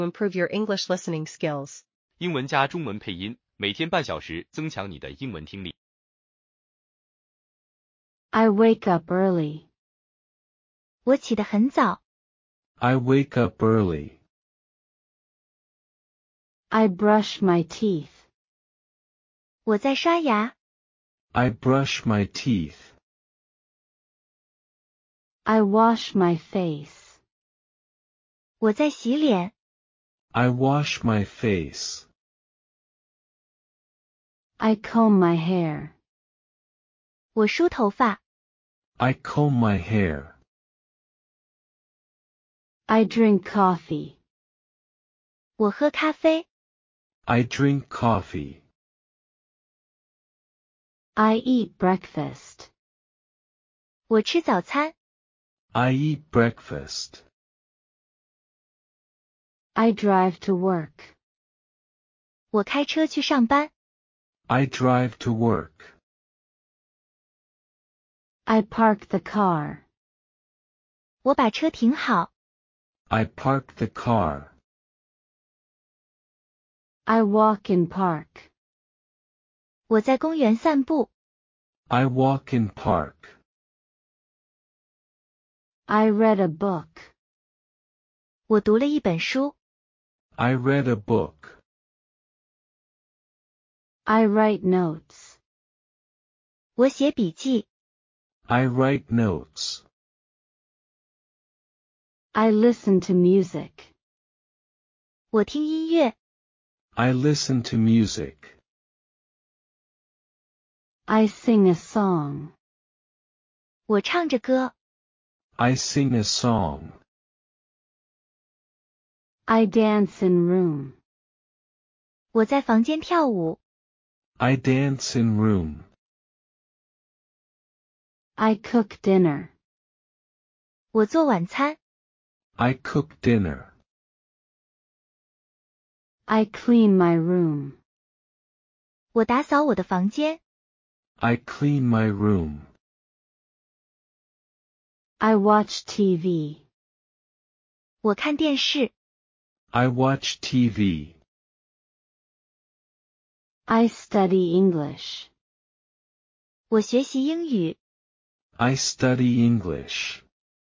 improve your English listening skills. 英文加中文配音，每天半小时，增强你的英文听力。 I wake up early. 我起得很早。 I wake up early. I brush my teeth. 我在刷牙。 I brush my teeth. I wash my face. 我在洗脸。 I wash my face. I comb my hair. 我梳头发。 I comb my hair. I drink coffee. 我喝咖啡。 I drink coffee. I eat breakfast. 我吃早餐。 I eat breakfast. I drive to work. 我开车去上班。 I drive to work. I park the car. 我把车停好。 I park the car. I walk in park. 我在公园散步。 I walk in park. I read a book. 我读了一本书。 I read a book. I write notes. 我写笔记。 I write notes. I listen to music. 我听音乐。 I listen to music. I sing a song. 我唱着歌。 I sing a song. I dance in room. 我在房间跳舞。 I dance in room. I cook dinner. 我做晚餐。 I cook dinner. I clean my room. 我打扫我的房间。 I clean my room. I watch TV. 我看电视。 I watch TV. I study English. 我学习英语。 I study English.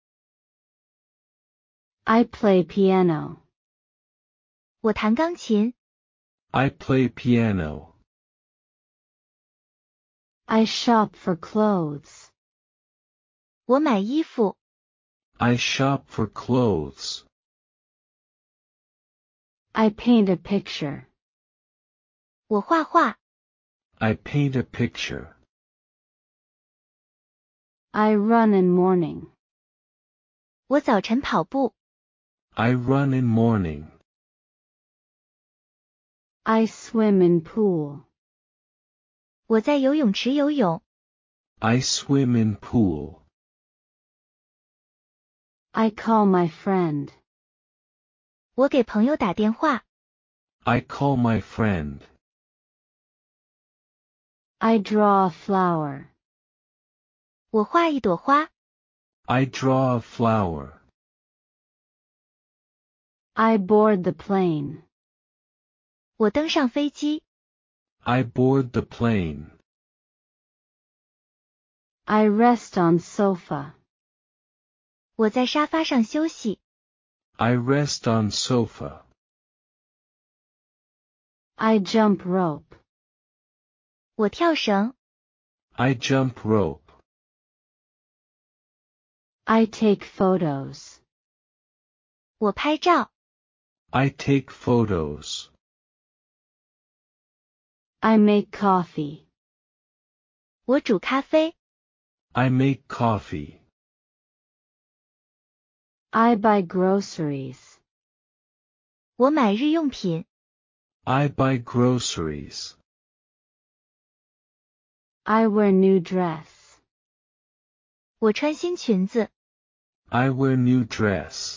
I play piano. 我弹钢琴。 I play piano. I shop for clothes. 我买衣服。 I shop for clothes. I paint a picture. 我画画。 I paint a picture. I run in morning. 我早晨跑步。 I run in morning. I swim in pool. 我在游泳池游泳。 I swim in pool. I call my friend. 我给朋友打电话。 I call my friend. I draw a flower. 我画一朵花。 I draw a flower. I board the plane. 我登上飞机。 I board the plane. I rest on sofa. 我在沙发上休息。 I rest on sofa. I jump rope. 我跳绳。 I jump rope. I take photos. 我拍照。 I take photos. I make coffee. 我煮咖啡。 I make coffee. I buy groceries. 我买日用品。 I buy groceries. I wear new dress. 我穿新裙子。 I wear new dress.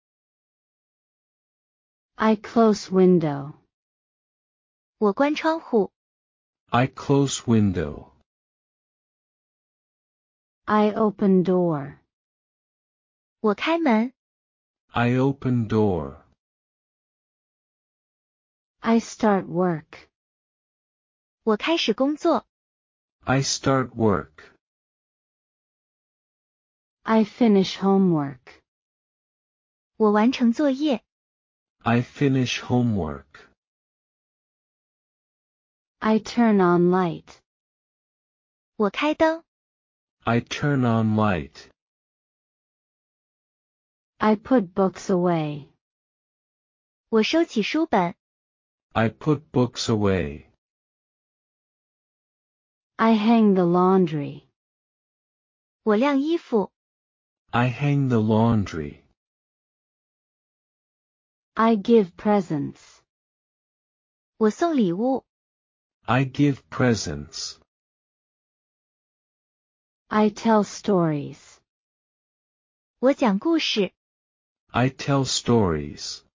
I close window. 我关窗户。 I close window. I open door. 我开门。 I open door. I start work. 我开始工作。 I start work. I finish homework. 我完成作业。 I finish homework. I turn on light. 我开灯。 I turn on light. I put books away. 我收起书本。 I put books away. I hang the laundry. 我晾衣服。 I hang the laundry. I give presents. 我送礼物。 I give presents. I tell stories. 我讲故事。 I tell stories.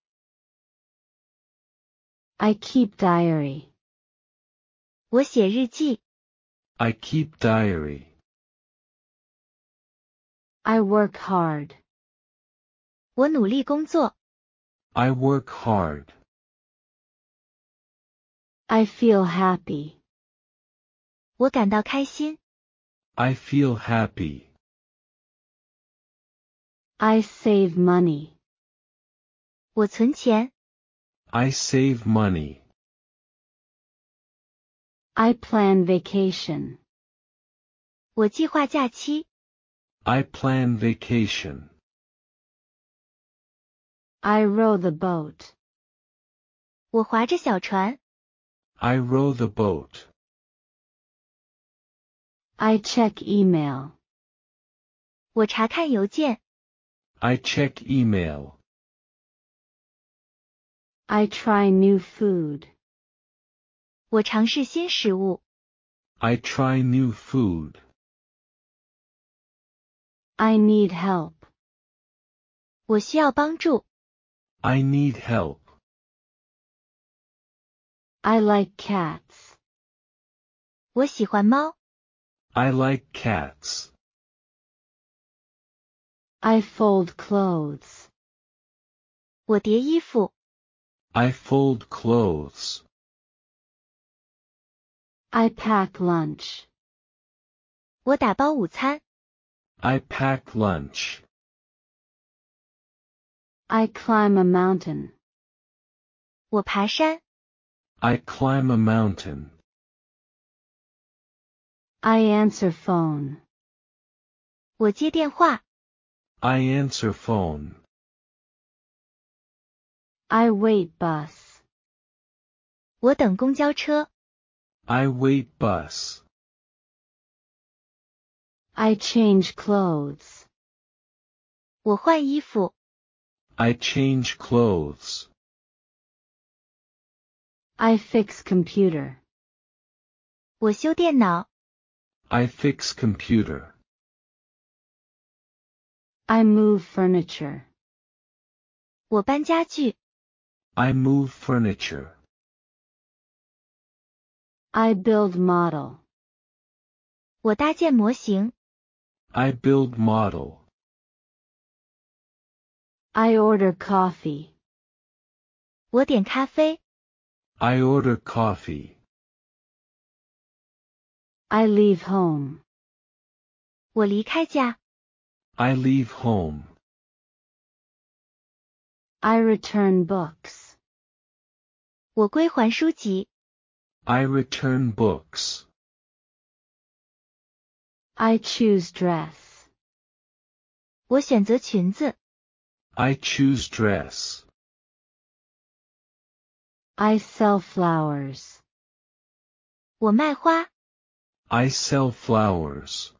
I keep diary. 我写日记。 I keep diary. I work hard. 我努力工作。 I work hard. I feel happy. 我感到开心。 I feel happy. I save money. 我存钱。 I save money. I plan vacation. 我计划假期。 I plan vacation. I row the boat. 我划着小船。 I row the boat. I check email. 我查看邮件。 I check email. I try new food. 我尝试新食物。 I try new food. I need help. 我需要帮助。 I need help. I like cats. 我喜欢猫。 I like cats. I fold clothes. 我叠衣服。 I fold clothes. I pack lunch. 我打包午餐。 I pack lunch. I climb a mountain. 我爬山。 I climb a mountain. I answer phone. 我接电话。 I answer phone. I wait bus. 我等公交车。 I wait bus. I change clothes. 我换衣服。 I change clothes. I fix computer. 我修电脑。 I fix computer. I move furniture. 我搬家具。 I move furniture. I build model. 我搭建模型。 I build model. I order coffee. 我点咖啡。 I order coffee. I leave home. 我离开家。 I leave home. I return books. 我归还书籍。 I return books. I choose dress. 我选择裙子。 I choose dress. I sell flowers. 我卖花。 I sell flowers.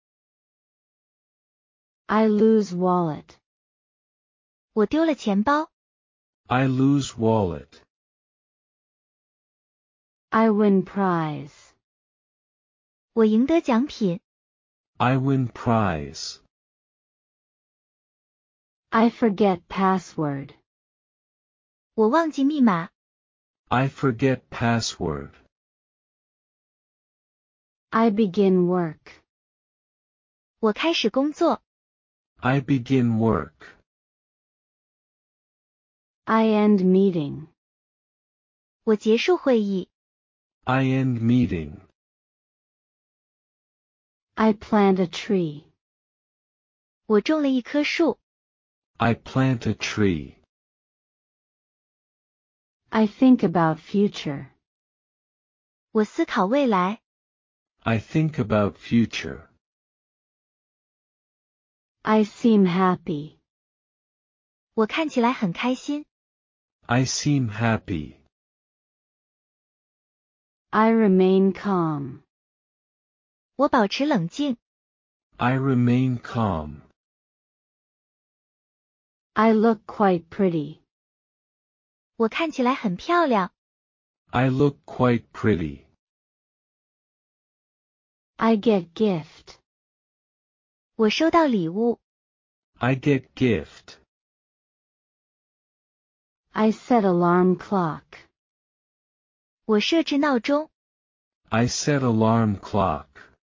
I lose wallet. 我丢了钱包。 I lose wallet. I win prize. 我赢得奖品。 I win prize. I forget password. 我忘记密码。 I forget password. I begin work. 我开始工作。 I begin work. I end meeting. 我结束会议。 I end meeting. I plant a tree. 我种了一棵树。 I plant a tree. I think about future. 我思考未来。 I think about future. I seem happy. 我看起来很开心。 I seem happy. I remain calm. 我保持冷静。 I remain calm. I look quite pretty. 我看起来很漂亮。 I look quite pretty. I get gift. 我收到礼物。 I get gift. I set alarm clock. 我设置闹钟。 I set alarm clock.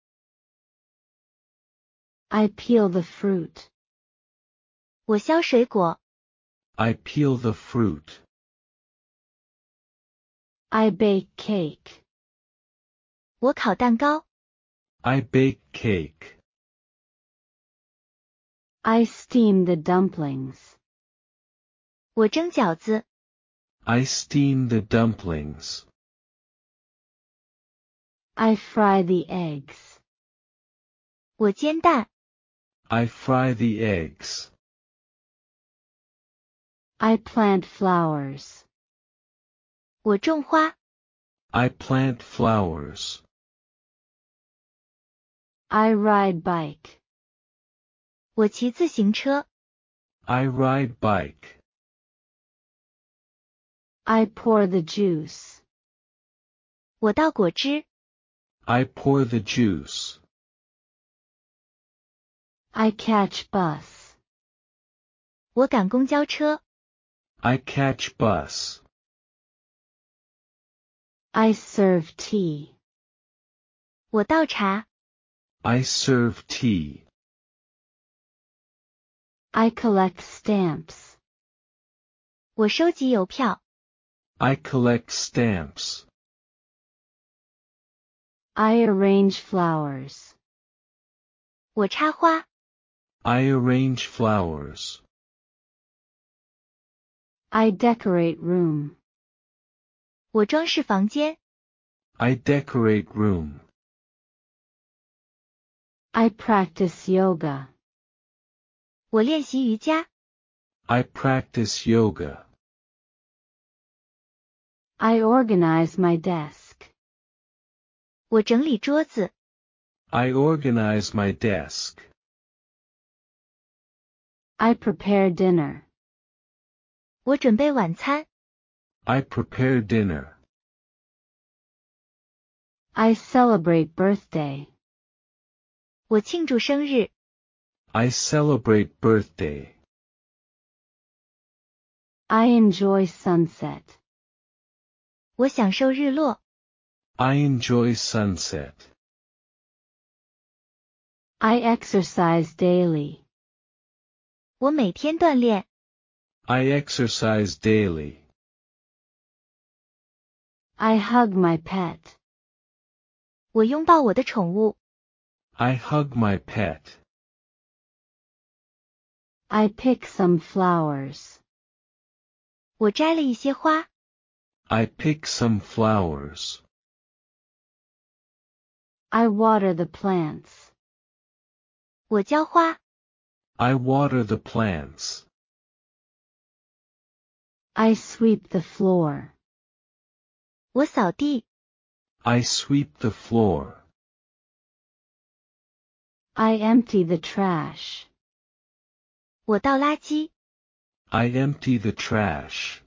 I peel the fruit. 我削水果。 I peel the fruit. I bake cake. 我烤蛋糕。 I bake cake. I steam the dumplings. 我蒸饺子。 I steam the dumplings. I fry the eggs. 我煎蛋。 I fry the eggs. I plant flowers. 我种花。 I plant flowers. I ride bike. 我骑自行车。 I ride bike. I pour the juice. 我倒果汁。 I pour the juice. I catch bus. 我赶公交车。 I catch bus. I serve tea. 我倒茶。 I serve tea. I collect stamps. 我收集邮票。 I collect stamps. I arrange flowers. 我插花。 I arrange flowers. I decorate room. 我装饰房间。 I decorate room. I practice yoga. 我练习瑜伽。 I practice yoga. I organize my desk. 我整理桌子。 I organize my desk. I prepare dinner. 我准备晚餐。 I prepare dinner. I celebrate birthday. 我庆祝生日。 I celebrate birthday. I enjoy sunset. 我享受日落。 I enjoy sunset. I exercise daily. 我每天锻炼。 I exercise daily. I hug my pet. 我拥抱我的宠物。 I hug my pet. I pick some flowers. 我摘了一些花。 I pick some flowers. I water the plants. 我浇花。 I water the plants. I sweep the floor. 我扫地。 I sweep the floor. I empty the trash. 我倒垃圾。 I empty the trash.